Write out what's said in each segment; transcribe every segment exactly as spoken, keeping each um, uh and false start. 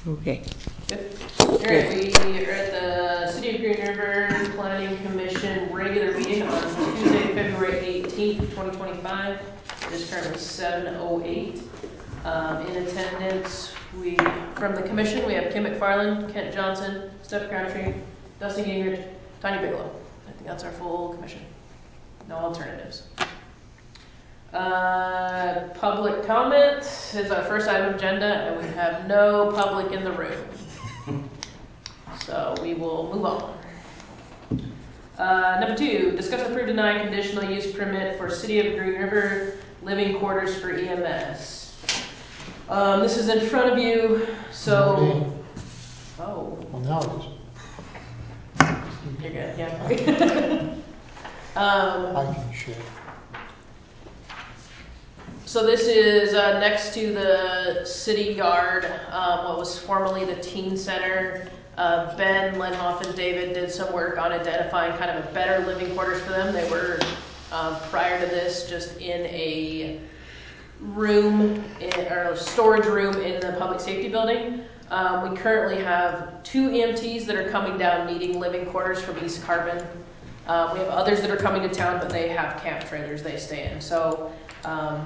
Okay. Good. All right, we are at the City of Green River Planning Commission regular meeting on Tuesday, February eighteenth, twenty twenty-five. It is currently seven oh eight. Um, in attendance, we, from the commission, we have Kim McFarland, Kent Johnson, Steph Crabtree, Dustin Gingrich, Tanya Bigelow. I think that's our full commission. No alternatives. Uh, public comment is our first item of agenda, and we have no public in the room. So we will move on. Uh, number two, discuss, approve, deny conditional use permit for City of Green River living quarters for E M S. Um, this is in front of you, so... Oh. Well, now it is. You're good, yeah. Okay. um, I can share. So this is uh, next to the City Yard, um, what was formerly the Teen Center. Uh, Ben, Lenhoff, and David did some work on identifying kind of a better living quarters for them. They were, um, prior to this, just in a room, in, or a storage room in the public safety building. Um, we currently have two E M Ts that are coming down needing living quarters from East Carbon. Um, we have others that are coming to town, but they have camp trailers they stay in. So um,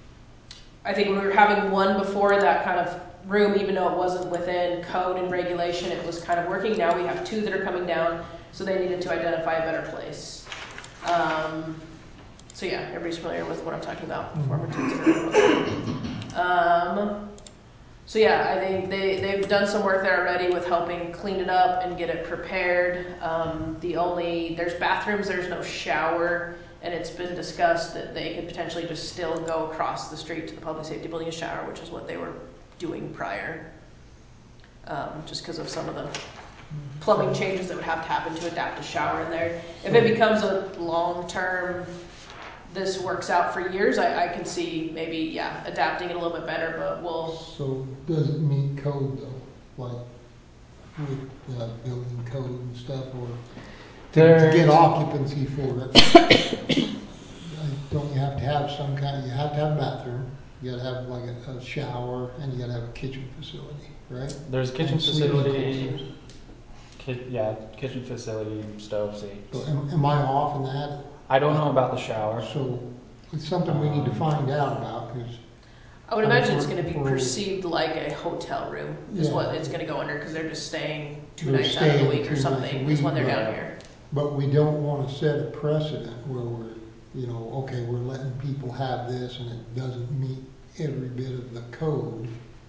I think when we were having one before, that kind of room, even though it wasn't within code and regulation, it was kind of working. Now we have two that are coming down, so they needed to identify a better place. Um, so yeah, everybody's familiar with what I'm talking about. Former Teen Center. Um, so yeah, I think they, they've done some work there already with helping clean it up and get it prepared. Um, the only, there's bathrooms, there's no shower. And it's been discussed that they could potentially just still go across the street to the public safety building and shower, which is what they were doing prior. Um, just because of some of the plumbing changes that would have to happen to adapt a shower in there. If it becomes a long-term, this works out for years, I, I can see maybe, yeah, adapting it a little bit better, but we'll... So does it meet code though? Like with uh, building code and stuff, or to, to get occupancy for it? Don't you have to have some kind, you have to have a bathroom, you gotta have like a, a shower, and you gotta have a kitchen facility, right? There's a kitchen And facility, ki yeah, kitchen facility, stove, see. So am, am I off in that? I don't know about the shower. So it's something we need to find out about, because I would imagine it's going to be perceived like a hotel room is Yeah. what it's going to go under, because they're just staying two They're nights out of the staying week or two nights a something is when they're week, down right. here. But we don't want to set a precedent where we're, you know, okay, we're letting people have this and it doesn't meet every bit of the code.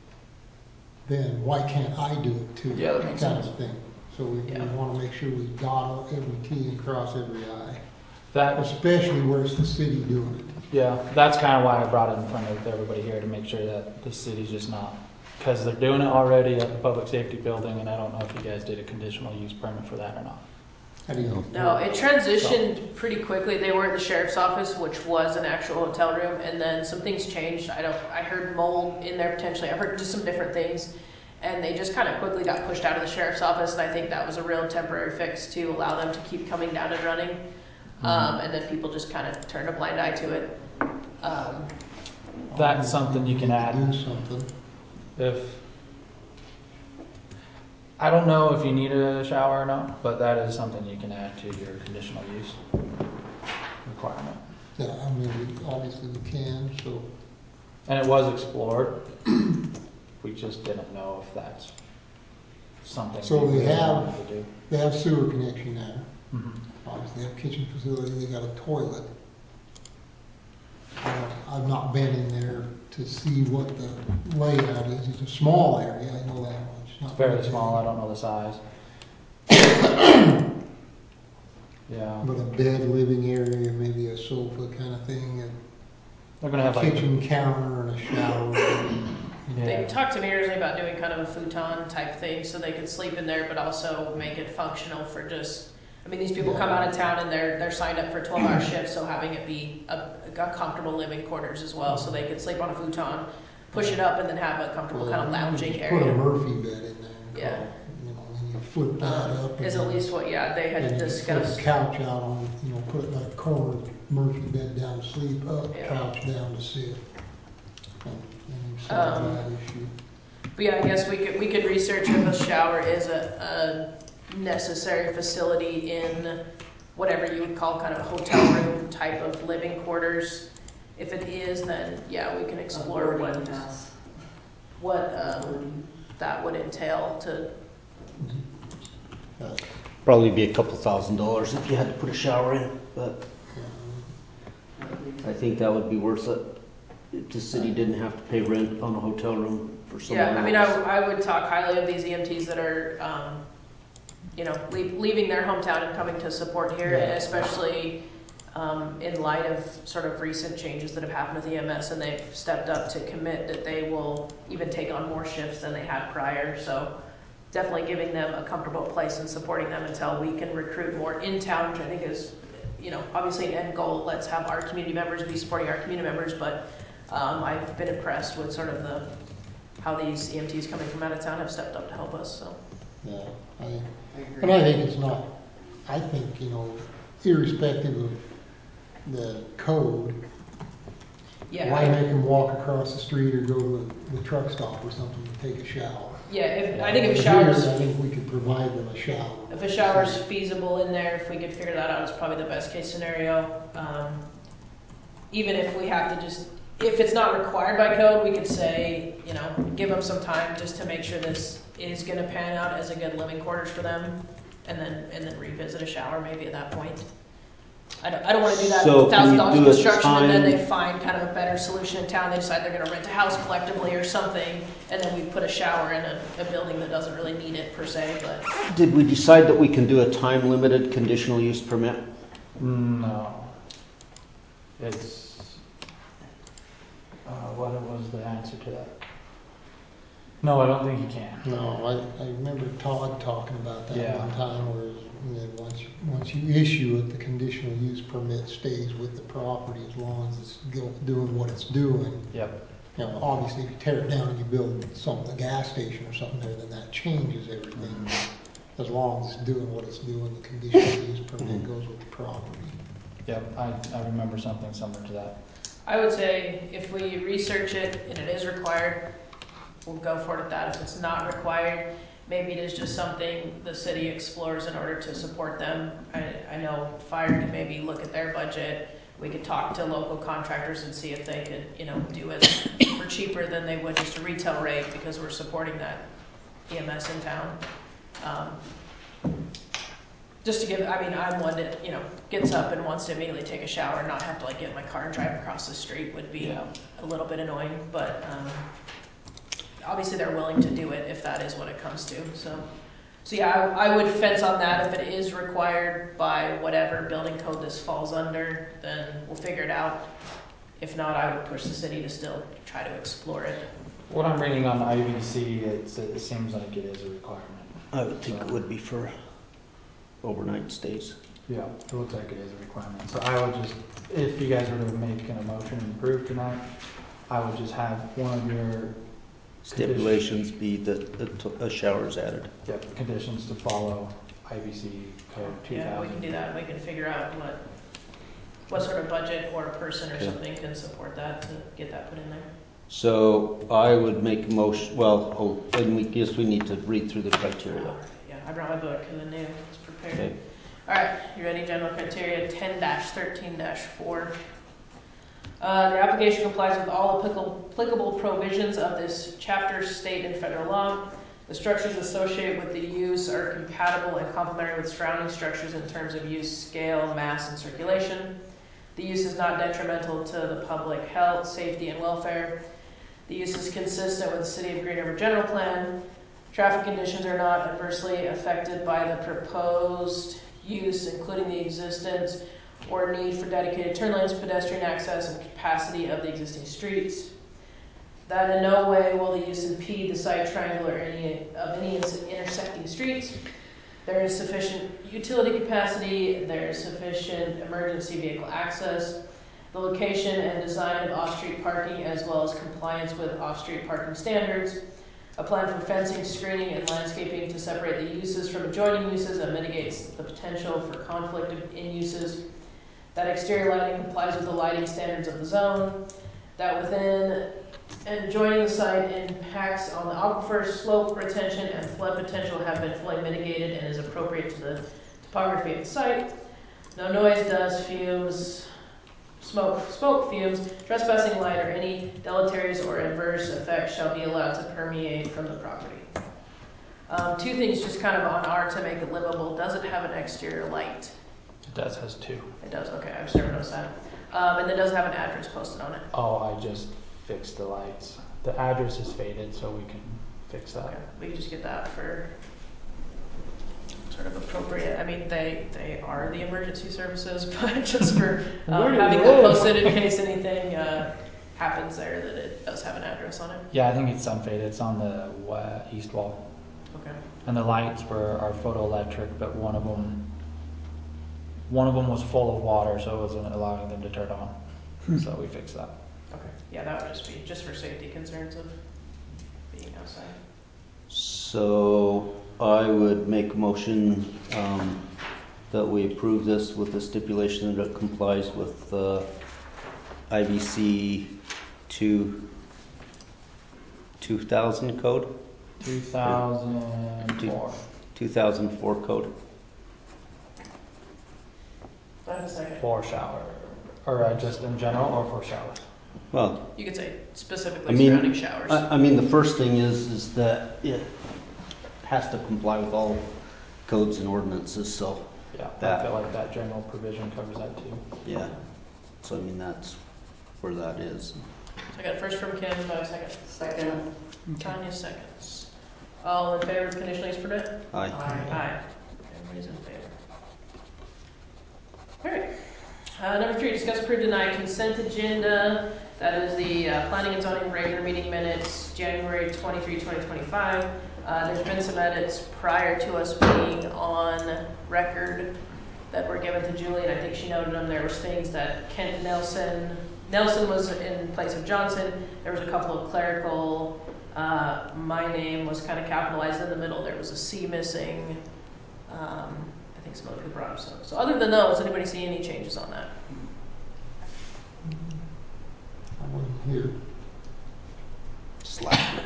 Then why can't I do it too? Yeah, that makes kind sense. of thing. So we, Yeah. we want to make sure we dot every T and cross every I. That, Especially where it's the city doing it. yeah, that's kind of why I brought it in front of everybody here, to make sure that the city's just not, because they're doing it already at the public safety building, and I don't know if you guys did a conditional use permit for that or not. How do you know? No, it transitioned pretty quickly. They were at the sheriff's office, which was an actual hotel room, and then some things changed. I don't, I heard mold in there potentially. I heard just some different things, and they just kind of quickly got pushed out of the sheriff's office, and I think that was a real temporary fix to allow them to keep coming down and running. Um, and then people just kind of turned a blind eye to it. Um, That's something you can add. Do something. If I don't know if you need a shower or not, but that is something you can add to your conditional use requirement. Yeah, I mean, we, obviously we can, so. And it was explored. We just didn't know if that's something So we they really have- wanted to do. They have sewer connection there. Mm-hmm. Obviously, they have kitchen facility, they got a toilet. Uh, I've not been in there to see what the layout is. It's a small area, I know that much. Not Fairly very small, I big. don't know the size. Yeah. But a bed, living area, maybe a sofa kind of thing, and They're gonna have a like, kitchen counter and a shower. They yeah, talked to me originally about doing kind of a futon type thing so they could sleep in there, but also make it functional for just, I mean, these people come out of town and they're they're signed up for twelve hour shifts, so having it be a, a comfortable living quarters as well, so they could sleep on a futon, push it up, and then have a comfortable kind of lounging Just Put a area. Murphy bed in there. and Yeah. call it, You know, and you flip that Um, up. is and at then- least what, yeah, they had and you discussed. Put a couch out on, you know, put like a corner Murphy bed down to sleep, up, Yeah. couch down to sit. And, and you solve Um, that issue. But yeah, I guess we could, we could research if a shower is a, a necessary facility in whatever you would call kind of a hotel room type of living quarters. If it is, then yeah, we can explore what, what um, that would entail to. Probably be a couple thousand dollars if you had to put a shower in, but I think that would be worth it. If the city didn't have to pay rent on a hotel room for someone Yeah, I mean, else. I, I would talk highly of these E M Ts that are, um, you know, leave, leaving their hometown and coming to support here, Yeah. especially um, in light of sort of recent changes that have happened with E M S, and they've stepped up to commit that they will even take on more shifts than they had prior. So definitely giving them a comfortable place and supporting them until we can recruit more in town, which I think is, you know, obviously an end goal. Let's have our community members be supporting our community members, but um, I've been impressed with sort of the how these E M Ts coming from out of town have stepped up to help us. So Yeah, I, and I think it's not, I think, you know, irrespective of the code, yeah, why make them walk across the street or go to the, the truck stop or something to take a shower? yeah. If, I think if a Here, shower's I think we could provide them a shower. if a shower's feasible in there, if we could figure that out, it's probably the best case scenario. Um, even if we have to just, if it's not required by code, we could say, you know, give them some time just to make sure this is going to pan out as a good living quarters for them, and then and then revisit a shower maybe at that point. I don't, I don't want to do that So can thousand you dollars do a construction and then time- they find kind of a better solution in town. They decide they're going to rent a house collectively or something, and then we put a shower in a, a building that doesn't really need it per se. But Did we decide that we can do a time-limited conditional use permit? No. It's, uh, what was the answer to that? No, I don't think you can. No, I, I remember Todd talking about that Yeah. one time, where and then once you, once you issue it, the conditional use permit stays with the property as long as it's go- doing what it's doing. Yep. You know, obviously, if you tear it down and you build something, a gas station or something there, then that changes everything. Mm-hmm. As long as it's doing what it's doing, the conditional use permit goes with the property. Yep, I, I remember something similar to that. I would say if we research it and it is required, we'll go for it at that. If it's not required, maybe it is just something the city explores in order to support them. I, I know fire can maybe look at their budget. We could talk to local contractors and see if they could, you know, do it for cheaper than they would just a retail rate, because we're supporting that E M S in town. Um, just to give, I mean, I'm one that, you know, gets up and wants to immediately take a shower and not have to like get in my car and drive across the street would be Yeah. a little bit annoying, but um, obviously they're willing to do it if that is what it comes to. So, so yeah, I, I would fence on that. If it is required by whatever building code this falls under, then we'll figure it out. If not, I would push the city to still try to explore it. What I'm reading on I V C, it's, it seems like it is a requirement. I would think it would be for overnight stays. Yeah, it looks like it is a requirement. So I would just, if you guys were to make an motion and approve tonight, I would just have one of your Stipulations be that a- a shower is added. yep, conditions to follow I V C code two thousand. Yeah, we can do that. We can figure out what what sort of budget or a person or Okay. something can support that to get that put in there. So I would make a motion, well, oh, and we guess we need to read through the criteria. Yeah, I brought my book because I knew it was prepared. Okay. All right, you ready? General criteria ten thirteen four. Uh, the application complies with all applicable, applicable provisions of this chapter, state, and federal law. The structures associated with the use are compatible and complementary with surrounding structures in terms of use, scale, mass, and circulation. The use is not detrimental to the public health, safety, and welfare. The use is consistent with the City of Green River General Plan. Traffic conditions are not adversely affected by the proposed use, including the existence or need for dedicated turn lanes, pedestrian access, and capacity of the existing streets. That in no way will the use impede the site triangle or any of any intersecting streets. There is sufficient utility capacity, there is sufficient emergency vehicle access. The location and design of off-street parking, as well as compliance with off-street parking standards. A plan for fencing, screening, and landscaping to separate the uses from adjoining uses and mitigates the potential for conflict in uses. That exterior lighting complies with the lighting standards of the zone. That within And joining the site impacts on the aquifer, slope, retention, and flood potential have been fully mitigated and is appropriate to the topography of the site. No noise, dust, fumes, smoke, smoke fumes, trespassing light, or any deleterious or adverse effects shall be allowed to permeate from the property. Um, two things just kind of on our to make it livable. Does it have an exterior light? It does, has two. It does, okay, I've just never noticed that. Um, and it does have an address posted on it. Oh, I just fixed the lights. The address is faded, so we can fix that. Okay, we can just get that for sort of appropriate. I mean, they, they are the emergency services, but just for um, having them posted in case anything uh, happens there, that it does have an address on it. Yeah, I think it's unfaded. It's on the wa- east wall. Okay. And the lights were are photoelectric, but one of them, one of them was full of water, so it wasn't allowing them to turn on. So we fixed that. Okay. Yeah, that would just be just for safety concerns of being outside. So I would make a motion um, that we approve this with the stipulation that it complies with uh, I B C two two thousand code, two thousand four. two thousand four code. Do I have a second? For shower, or uh, just in general, or for showers? Well, You could say specifically I mean, surrounding showers. I, I mean, the first thing is is that it has to comply with all codes and ordinances. So Yeah, That- I feel like that general provision covers that too. yeah, so I mean that's where that is. So I got first from Kim, do I have a second? Second. Tanya seconds. All in favor of conditional use permit? Aye. Aye. Everybody's in favor. All right. Uh, number three, discuss, approve, deny consent agenda. That is the uh, planning and zoning regular meeting minutes, January twenty-third, twenty twenty-five. Uh, there's been some edits prior to us being on record that were given to Julie, and I think she noted them. There was things that Kent Nelson, Nelson was in place of Johnson. There was a couple of clerical, uh, my name was kind of capitalized in the middle. There was a C missing. Um, I think some other people brought up some. So other than those, anybody see any changes on that? I wasn't here. Slack.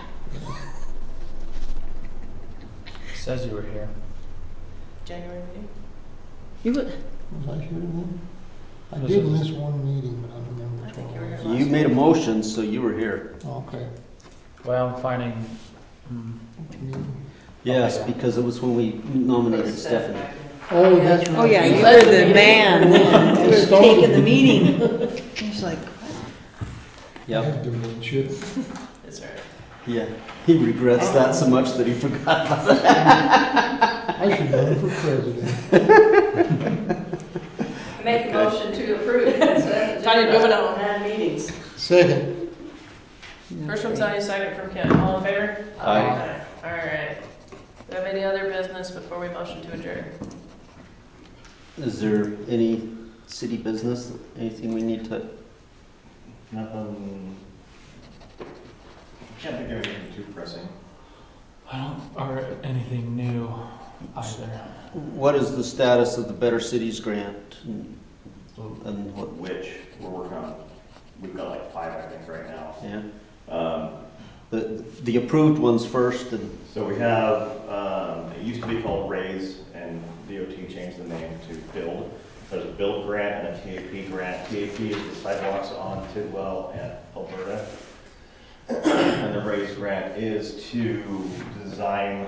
Says you were here. January meeting? You would, Was I here then? I Was did it- miss one meeting, but I don't remember I which think one you were it here was. You made a motion, so you were here. Okay. Well, I'm finding. Hmm. Which meeting? Yes, yeah. because it was when we nominated Stephanie. Oh, that's right. oh yeah, You you led were the the meeting. man then. You were Started taking the the meeting. I was like, what? I Yep. had dementia. That's right. Yeah. He regrets that so much that he forgot about it. I should run for president. Make a motion to approve. Tanya, moving on. Had meetings. Second. First from Tanya, second from Kim. All in favor? Aye. All right. Do you have any other business before we motion to adjourn? Is there any city business, anything we need to? Nothing. Can't think of anything too pressing. I don't, or anything new either. What is the status of the Better Cities grant? And, and what? Which we're working on. We've got like five, I think, right now. Yeah. Um, The the approved ones first, and so we have. Um, it used to be called RAISE, and D O T changed the name to BUILD. There's a BUILD grant and a T A P grant. T A P is the sidewalks on Tidwell and Alberta, and the RAISE grant is to design.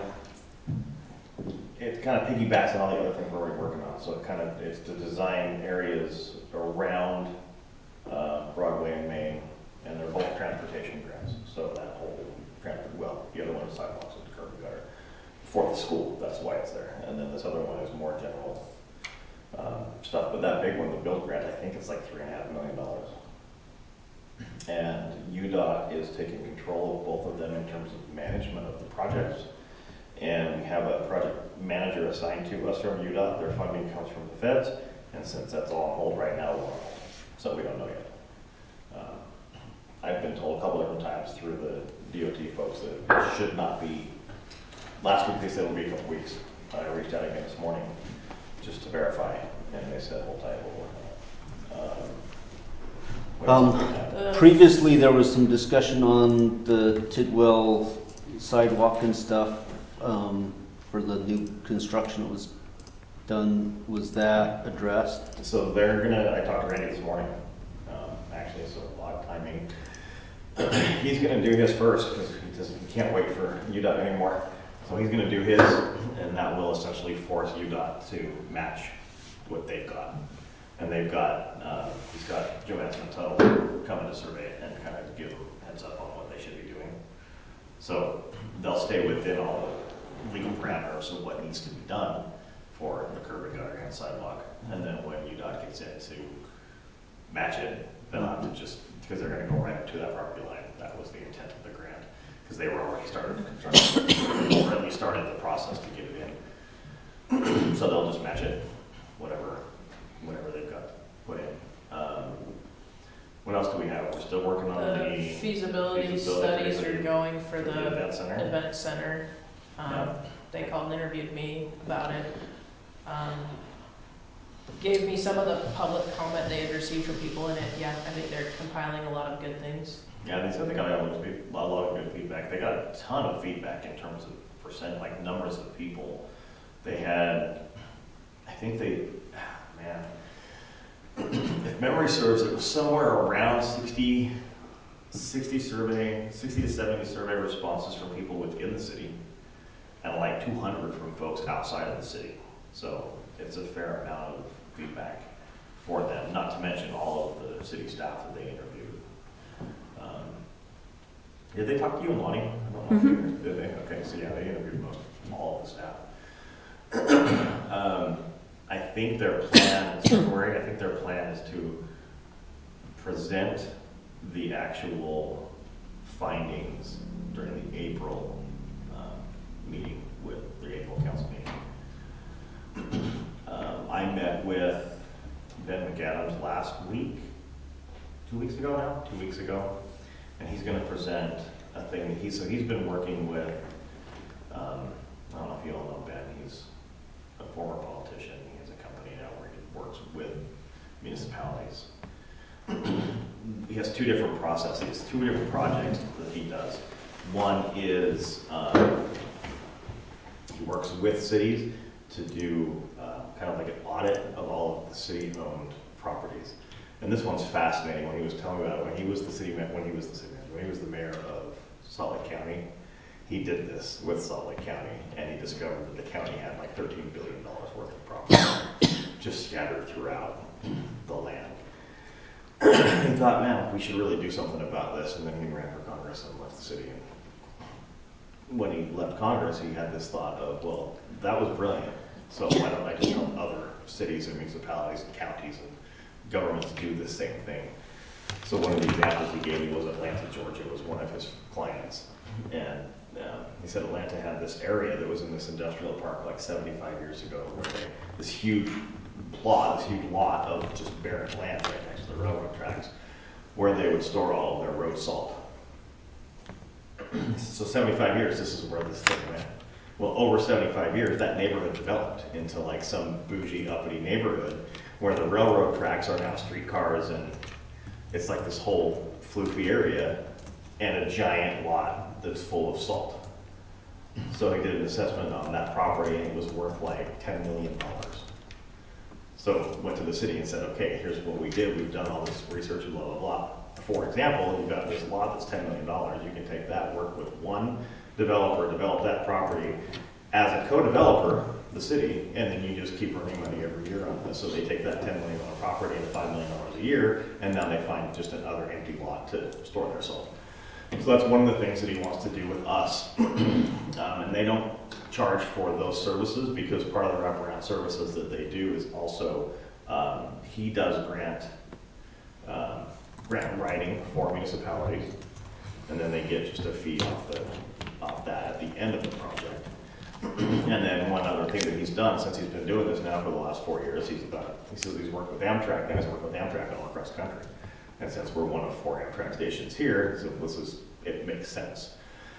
It kind of piggybacks on all the other things we're already working on. So it kind of it's to design areas around uh, Broadway and Main, and they're both transportation grants. So that whole transport, well, the other one is sidewalks with the curb and gutter for the school. That's why it's there. And then this other one is more general um, stuff. But that big one, the build grant, I think it's like three and a half million dollars. And U DOT is taking control of both of them in terms of management of the projects. And we have a project manager assigned to us from U DOT. Their funding comes from the feds. And since that's all on hold right now, we're on hold. So we don't know yet. Um, I've been told a couple different times through the D O T folks that it should not be. Last week they said it'll be a couple weeks. I reached out again this morning just to verify, and they said hold tight, we'll work on it. Um, Um, Uh, Previously, there was some discussion on the Tidwell sidewalk and stuff um, for the new construction that was done. Was that addressed? So they're gonna, I talked to Randy this morning, um, actually, so odd timing. He's gonna do his first, because he doesn't, he can't wait for U DOT anymore. So he's gonna do his, and that will essentially force U DOT to match what they've got. And they've got, uh, he's got Joe Tuttle coming to survey it and kind of give them heads up on what they should be doing. So they'll stay within all the legal parameters of what needs to be done for the curb and gutter and sidewalk. And then when U DOT gets in to match it, they'll have to just, because they're gonna go right up to that property line. That was the intent of the grant, because they were already started construction, or at least started the process to get it in. So they'll just match it, whatever, whatever they've got put in. Um, what else do we have? We're still working on The the feasibility feasibility studies are going for the the event center. event center. Um, Yeah. They called and interviewed me about it. Um, Gave me some of the public comment they had received from people in it. Yeah, I think they're compiling a lot of good things. Yeah, they said they got a lot of feed- a lot of good feedback. They got a ton of feedback in terms of percent, like numbers of people. They had, I think they, ah, man, if memory serves, it was somewhere around sixty, sixty survey, sixty to seventy survey responses from people within the city, and like two hundred from folks outside of the city. So it's a fair amount of feedback for them, not to mention all of the city staff that they interviewed. Um, did they talk to you and Lonnie? I don't know. Mhm. If they, did they? Okay, so yeah, they interviewed most, all of the staff. um, I think their plan, February, I think their plan is to present the actual findings during the April um, meeting with the April council meeting. um, I met with Ben McAdams last week, two weeks ago now, two weeks ago, and he's going to present a thing that he's, so he's been working with, um, I don't know if you all know Ben, he's a former politician. He has a company now where he works with municipalities. He has two different processes, two different projects that he does. One is um, he works with cities to do uh, kind of like an audit of all of the city-owned properties. And this one's fascinating. When he was telling me about it, when he was the city when he was the city when he was the mayor of Salt Lake County, he did this with Salt Lake County, and he discovered that the county had like thirteen billion dollars worth of property just scattered throughout the land. He thought, man, we should really do something about this, and then he ran for Congress and left the city. And when he left Congress, he had this thought of, well, that was brilliant, so why don't I just help other cities and municipalities and counties and governments do the same thing? So one of the examples he gave me was Atlanta, Georgia, was one of his clients. And um, he said Atlanta had this area that was in this industrial park like seventy-five years ago, where they, this huge plot, this huge lot of just barren land right next to the railroad tracks, where they would store all of their road salt. So seventy-five years, this is where this thing went. Well, over seventy-five years, that neighborhood developed into like some bougie, uppity neighborhood where the railroad tracks are now streetcars, and it's like this whole floofy area and a giant lot that's full of salt. So he did an assessment on that property, and it was worth like ten million dollars. So went to the city and said, okay, here's what we did. We've done all this research and blah, blah, blah. For example, you've got this lot that's ten million dollars. You can take that, work with one developer, develop that property as a co-developer, the city, and then you just keep earning money every year on this. So they take that ten million dollars property and five million dollars a year, and now they find just another empty lot to store their salt. So that's one of the things that he wants to do with us. um, and they don't charge for those services, because part of the wraparound services that they do is also, um, he does grant, um, grant writing for municipalities, and then they get just a fee off, the, off that at the end of the project. And then one other thing that he's done since he's been doing this now for the last four years, he's about, he says he's worked with Amtrak, guys work with Amtrak all across the country. And since we're one of four Amtrak stations here, so this is, it makes sense.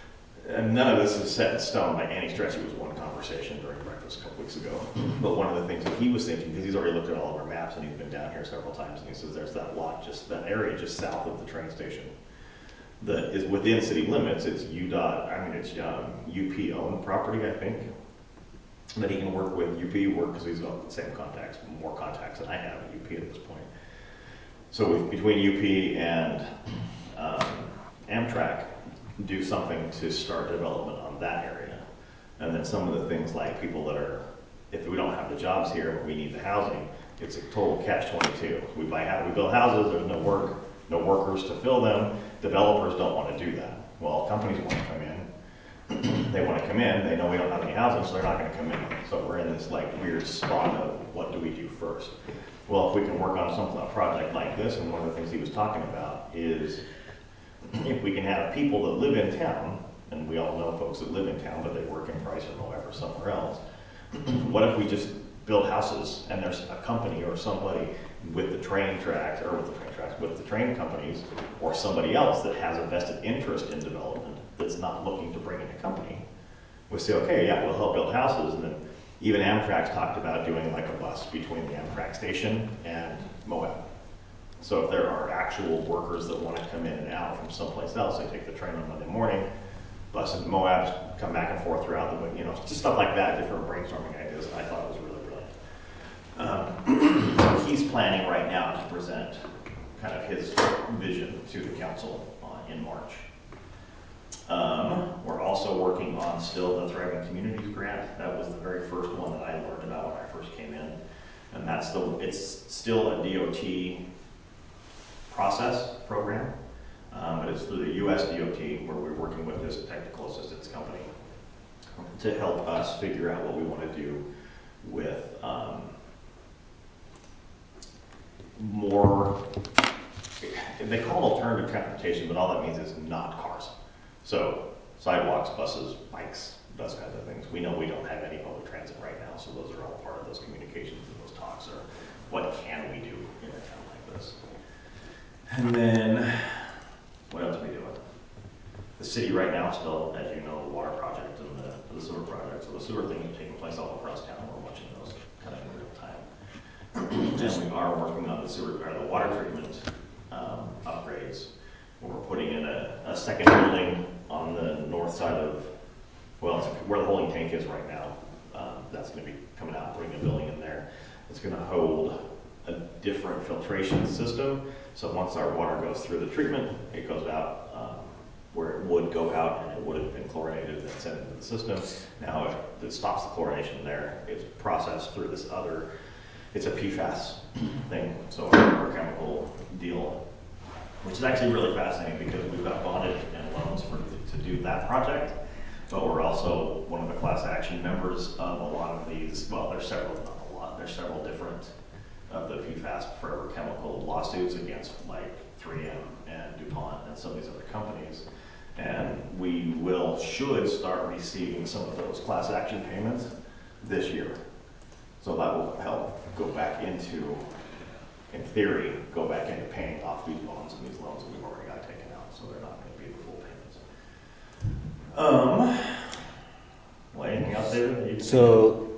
And none of this is set in stone by any stretch. It was one conversation during breakfast a couple weeks ago. But one of the things that he was thinking, because he's already looked at all of our maps and he's been down here several times, and he says there's that lot, just that area just south of the train station that is within city limits. It's U DOT, I mean, it's um, U P owned property, I think, that he can work with. U P work because he's got the same contacts, more contacts than I have at U P at this point. So with, between U P and um, Amtrak, do something to start development on that area. And then some of the things like people that are, if we don't have the jobs here, but we need the housing, it's a total catch twenty-two. We buy, we build houses, there's no work, no workers to fill them. Developers don't want to do that. Well, companies want to come in. They want to come in, they know we don't have any housing, so they're not going to come in. So we're in this like weird spot of what do we do first? Well, if we can work on something, a project like this, and one of the things he was talking about is if we can have people that live in town, and we all know folks that live in town, but they work in Price or Moab or somewhere else, what if we just build houses and there's a company or somebody with the train tracks, or with the train tracks, with the train companies, or somebody else that has a vested interest in development that's not looking to bring in a company. We say, okay, yeah, we'll help build houses, and then even Amtrak's talked about doing like a bus between the Amtrak station and Moab. So if there are actual workers that want to come in and out from someplace else, they take the train on Monday morning, bus into Moab, come back and forth throughout the week, you know, just stuff like that, different brainstorming ideas. I thought it was really brilliant. Um, he's planning right now to present kind of his vision to the council uh, in March. Um, we're also working on still the Thriving Communities grant. That was the very first one that I learned about when I first came in. And that's still, it's still a D O T process program, um, but it's through the U S D O T where we're working with this technical assistance company to help us figure out what we want to do with um, more, they call it alternative transportation, but all that means is not cars. So sidewalks, buses, bikes, those kinds of things. We know we don't have any public transit right now, so those are all part of those communications and those talks are what can we do in a town like this. And then, what else are we doing? The city right now still, as you know, the water project and the, the sewer project. So the sewer thing is taking place all across town. We're watching those kind of in real time. And we are working on the sewer, or the water treatment um, upgrades. We're putting in a, a second building on the north side of, well, it's where the holding tank is right now. Um, that's going to be coming out, putting a building in there. It's going to hold a different filtration system. So once our water goes through the treatment, it goes out um, where it would go out, and it would have been chlorinated and sent into the system. Now it, it stops the chlorination there. It's processed through this other, it's a P FAS thing, so a chemical deal, which is actually really fascinating because we've got bondage and loans for to do that project, but we're also one of the class action members of a lot of these. Well, there's several, not a lot. There's several different of the P FAS forever chemical lawsuits against like three M and DuPont and some of these other companies. And we will, should start receiving some of those class action payments this year. So that will help go back into, in theory, go back into paying off these bonds and these loans that we've already got taken out. So they're not going to be the full payments. Um, well, anything else there that you can So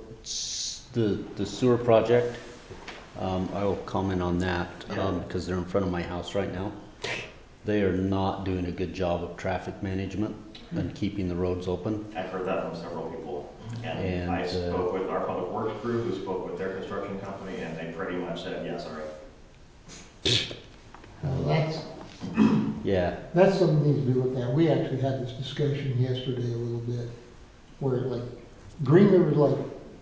the the sewer project, um, I will comment on that um, because they're in front of my house right now. They are not doing a good job of traffic management and keeping the roads open. I've heard that from several people. And, And, I uh, spoke with our public works group who spoke with their construction company, and they pretty much said, yes, all right. Uh, that's, Yeah, that's something that needs to be looked at. We actually had this discussion yesterday a little bit, where like, Green River's like,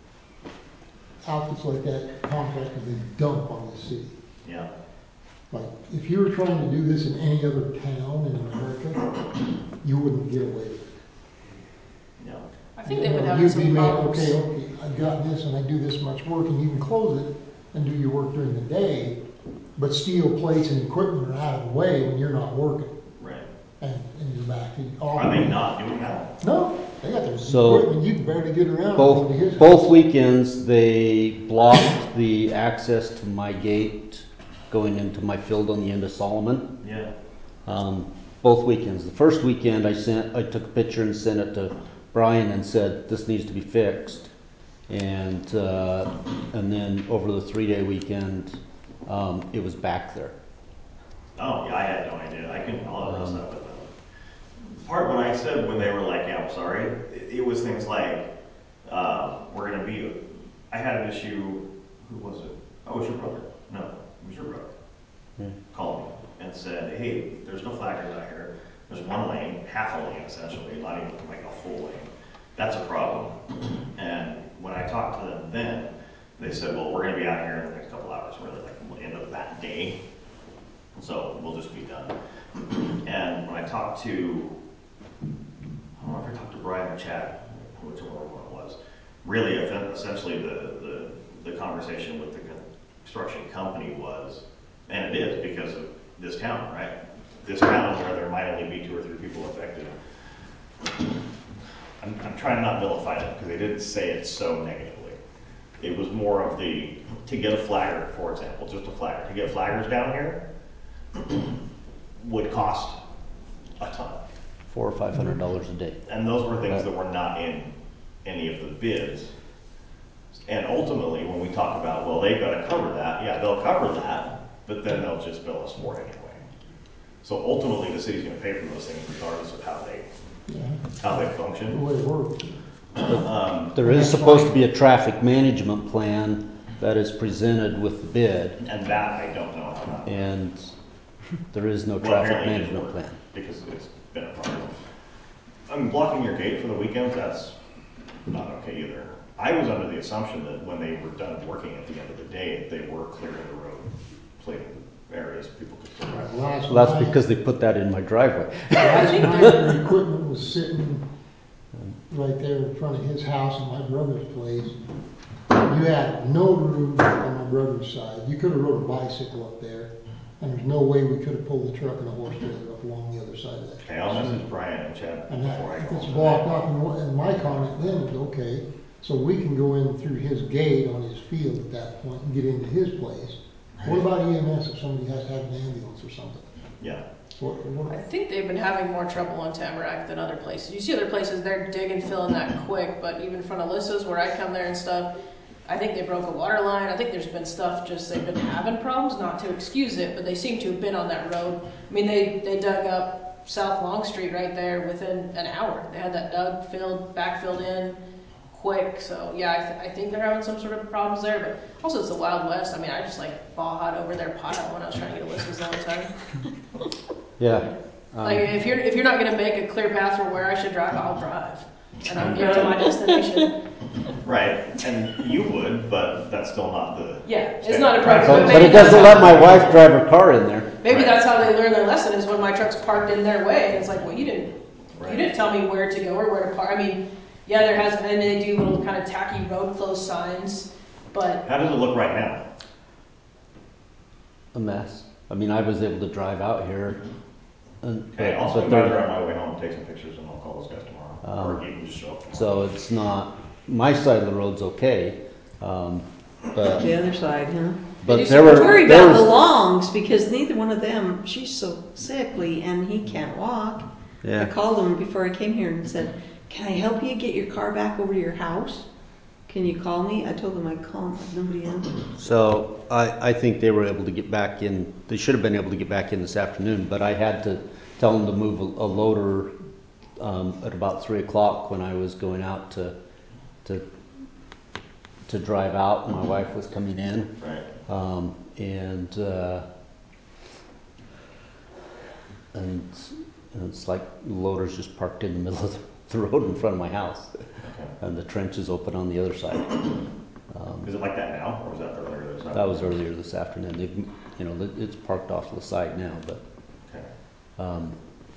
outfits like that, contractors, they dump on the city. Yeah. Like, if you were trying to do this in any other town in America, you wouldn't get away with it. Yeah. I think they've been You know, having you'd some be made, problems. okay, okay, I've got this and I do this much work, and you can close it and do your work during the day, but steel plates and equipment are out of the way when you're not working, Right. and, and you're back to. Are they not doing that? No, they got their So, equipment, you can barely get around going to his both both house. weekends they blocked the access to my gate going into my field on the end of Solomon. Yeah. Um, both weekends. The first weekend I sent, I took a picture and sent it to Brian and said, this needs to be fixed. And, uh, and then over the three-day weekend, um, it was back there. Oh, yeah, I had no idea. I can, I'll address that with them. Part when I said when they were like, yeah, I'm sorry, it, it was things like, uh, we're gonna be, I had an issue, who was it? Oh, it was your brother. No, it was your brother. Yeah. Called me and said, hey, there's no flaggers out here. There's one lane, half a lane essentially, not even like a full lane. That's a problem. And when I talked to them then, they said, well, we're gonna be out here in the next couple hours, really like the end of that day. So we'll just be done. And when I talked to, I don't know if I talked to Brian or Chad, whichever one it was, really essentially the, the, the conversation with the construction company was, and it is because of this town, right? This town where there might only be two or three people affected. I'm, I'm trying to not vilify them because they didn't say it so negatively. It was more of the, to get a flagger, for example, just a flagger, to get flaggers down here would cost a ton. Four or five hundred dollars a day. And those were things that were not in any of the bids. And ultimately, when we talk about, well, they've got to cover that, yeah, they'll cover that, but then they'll just bill us for it anyway. So ultimately, the city's going to pay for those things regardless of how they Yeah, how they the function. way it works. Um, There is supposed to be a traffic management plan that is presented with the bid, and that I don't know how that. and there is no Well, traffic apparently it didn't management work plan. because it's been a problem. I mean, blocking your gate for the weekends, that's not okay either. I was under the assumption that when they were done working at the end of the day, they were clearing the road, clearing areas people could still drive. Last Well, that's night- because they put that in my driveway. Last night, the equipment was sitting right there in front of his house and my brother's place. You had no room on my brother's side. You could have rode a bicycle up there, and there's no way we could have pulled the truck and a horse trailer up along the other side of that. Okay, I'll message Brian and Chad And before I that, go. it's blocked off, and what- and my comment then is, okay, so we can go in through his gate on his field at that point and get into his place. What about E M S if somebody has to have an ambulance or something? Yeah. What, what, I think they've been having more trouble on Tamarack than other places. You see other places, they're digging, filling that quick, but even in front of Lissa's where I come there and stuff, I think they broke a water line. I think there's been stuff just they've been having problems, not to excuse it, but they seem to have been on that road. I mean, they, they dug up South Long Street right there within an hour. They had that dug, filled, backfilled in quick. So yeah, I, th- I think they're having some sort of problems there, but also it's the Wild West. I mean, I just like bawed over their pile when I was trying to get a Lissa's all the time. Yeah. Um, Like if you're if you're not gonna make a clear path for where I should drive, I'll drive, and I'll get to my destination. Right, and you would, but that's still not the. Yeah, it's not a problem. But, but maybe it doesn't that's let how- my wife drive her car in there. Maybe Right. that's how they learn their lesson is when my truck's parked in their way, and it's like, well, you didn't Right. you didn't tell me where to go or where to park. I mean, yeah, there has, and they do little kind of tacky road closed signs, but How does it look right now? A mess. I mean, I was able to drive out here. And, Okay, I'll but swing by there- there on my way home, take some pictures, and I'll call those guys tomorrow. Um, Or you can just show up tomorrow. so it's not, my side of the road's okay. Um, but The other side, huh? but They there do were, I worry there about the was, longs because neither one of them, she's so sickly and he can't walk. I yeah. called him before I came here and said, can I help you get your car back over to your house? Can you call me? I told him I'd call him. Nobody answered. So I, I think they were able to get back in, they should have been able to get back in this afternoon, but I had to tell them to move a, a loader um, at about three o'clock when I was going out to, to, to drive out, and my wife was coming in. Right. Um, and, uh, and and it's like the loader's just parked in the middle of the, the road in front of my house, Okay. and the trench is open on the other side. Um, Is it like that now, or was that earlier this that was earlier this afternoon. They've, you know, it's parked off to the side now, but Okay. um,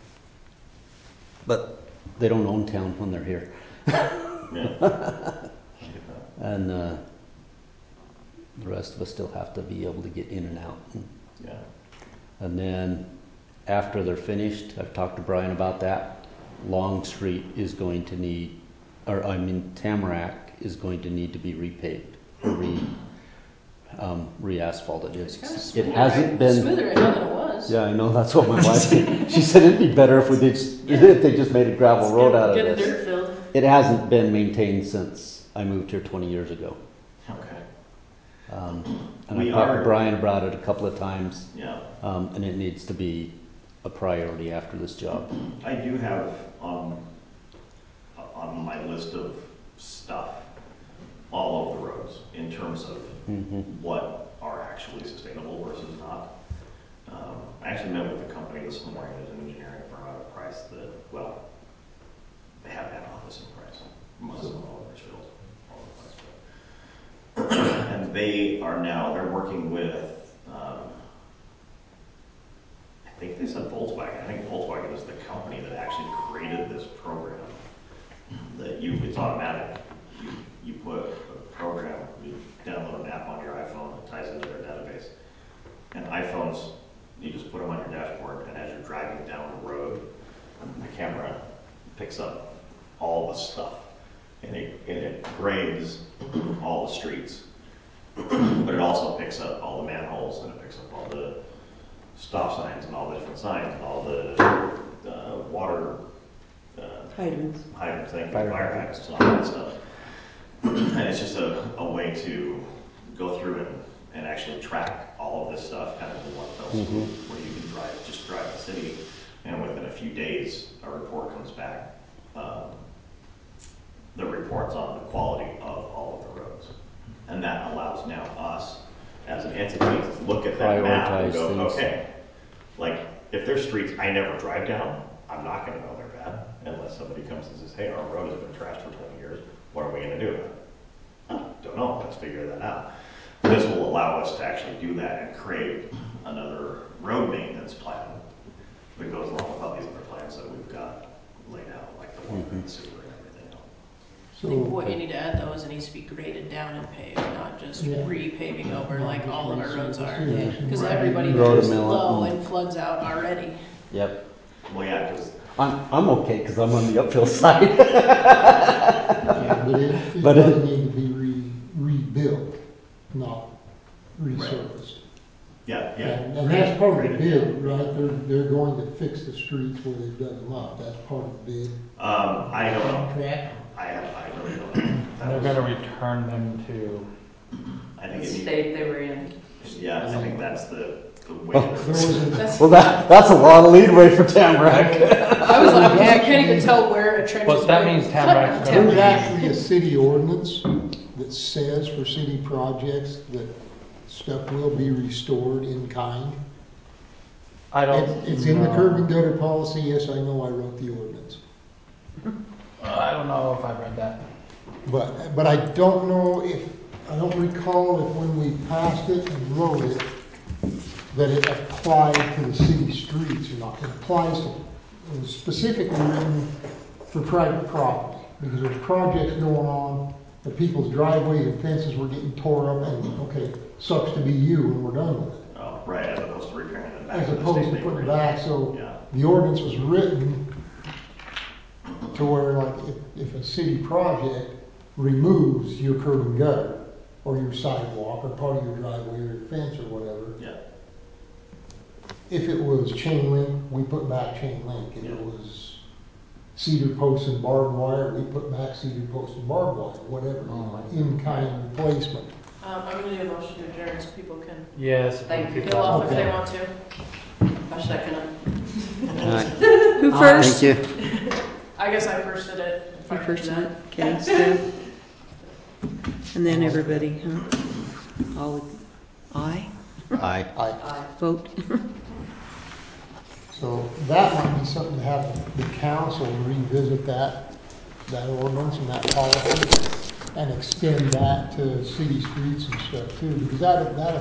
but they don't own town when they're here, Yeah. and uh, the rest of us still have to be able to get in and out. Yeah. And then after they're finished, I've talked to Brian about that. Long Street is going to need, or I mean Tamarack is going to need to be repaved, or re, um, re-asphalted. It's It's, kind of it smoother. hasn't been. Smoother right now than it was. Yeah, I know. That's what my wife said. She said it'd be better if we did. Yeah. If they just made a gravel It's road getting- out of getting this. dirt filled. It hasn't been maintained since I moved here twenty years ago. Okay. Um, and We I talked are- to Brian about it a couple of times, Yeah. um, and it needs to be a priority after this job. I do have on, on my list of stuff all over the roads in terms of Mm-hmm. what are actually sustainable versus not. Um, I actually met with a company this morning, there's an engineering firm out of Price that, well, they have an office in Price, most of them all over Richfield, all over the place. But and they are now, they're working with, um, I think they said Volkswagen. I think Volkswagen is the company that actually created this program. That you, it's automatic. You, you put a program, you download an app on your iPhone, it ties into their database. And iPhones, you just put them on your dashboard, and as you're driving down the road, the camera picks up all the stuff. And it, and it grades all the streets. But it also picks up all the manholes, and it picks up all the stop signs and all the different signs and all the uh, water uh, Hydrants. hydrants, thank you, Fire fire hydrants and all that stuff. And it's just a, a way to go through and, and actually track all of this stuff kind of in one fell swoop, Mhm. where you can drive, just drive the city, and within a few days, a report comes back. Um, the reports on the quality of all of the roads. And that allows now us, as an entity, to look at that map and Prioritize go, things. okay, like, if there's streets I never drive down, I'm not gonna know they're bad, unless somebody comes and says, hey, our road has been trashed for twenty years, what are we gonna do? Huh, don't know, let's figure that out. This will allow us to actually do that and create another road maintenance plan that goes along with all these other plans that we've got laid out, like the water and the sewer and everything else. I think So, what you need to add though is it needs to be graded down and paved, not just Yeah. repaving over like all of our roads are. Yeah. Because everybody Road goes mill up low and- and floods out already. Yep. Well, yeah, because I'm I'm okay because I'm on the uphill side. yeah, but it, it But does it- need to be re, rebuilt, not resurfaced. yeah, yeah. And, and that's part of the Graded down. bid, right? They're, they're going to fix the streets where they've dug them up. That's part of the bid. Um, I don't know. Contract. I have, I really don't know. That They're was- gonna return them to, I think The it needs, state they were in. yeah, I think that's the, the way. Oh. that There was a, That's, Well, that that's a lot of leadway for Tamarack. I was like, I can't even tell where a trench is. but that going. means Tamarack's gonna there's be, actually a city ordinance that says for city projects that stuff will be restored in kind. I don't It's, it's in the know. curb and gutter policy. Yes, I know, I wrote the ordinance. I don't know if I read that. But, but I don't know if, I don't recall if when we passed it and wrote it, that it applied to the city streets or not. It applies to, it was specifically written for private property, because there's projects going on, the people's driveways and fences were getting tore up, and, okay, sucks to be you when we're done with it. Oh, right, as opposed to repairing them back. As to the opposed state to they were putting it in. back, so Yeah, the ordinance was written to where, like, if, if a city project removes your curb and gutter, or your sidewalk, or part of your driveway, or your fence, or whatever, yeah, if it was chain link, we put back chain link. If Yeah. it was cedar posts and barbed wire, we put back cedar posts and barbed wire, whatever, Oh. in-kind replacement. Um, I'm gonna do a motion to adjourn so people can Yes. Thank you. go off if Okay. they want to. I second it. All right. Who Thank first? you. I guess I first did it. if I You can first do did that. it. Okay, Steph. And then everybody, huh? All, aye? Aye. I, Vote. so that might be something to have the council revisit that, that ordinance and that policy, and extend that to city streets and stuff too, because that, that